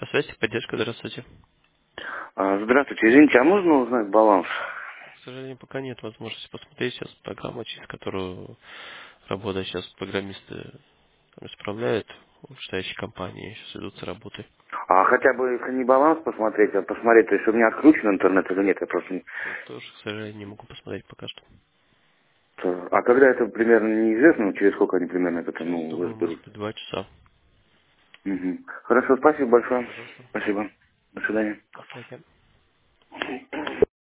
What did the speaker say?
Связь, поддержка, здравствуйте. Здравствуйте, извините, а можно узнать баланс? К сожалению, пока нет возможности посмотреть. Сейчас программа, через которую работают сейчас программисты, там исправляют в штатной компании, сейчас ведутся работы. А хотя бы, если не баланс посмотреть, а посмотреть, то есть у меня отключен интернет или нет, я просто не... Тоже, к сожалению, не могу посмотреть пока что. А когда это примерно неизвестно, через сколько они примерно это, Через, думаю, может разберут? быть, 2 часа. Мгм. Хорошо, спасибо большое. Пожалуйста. Спасибо. До свидания. До связи.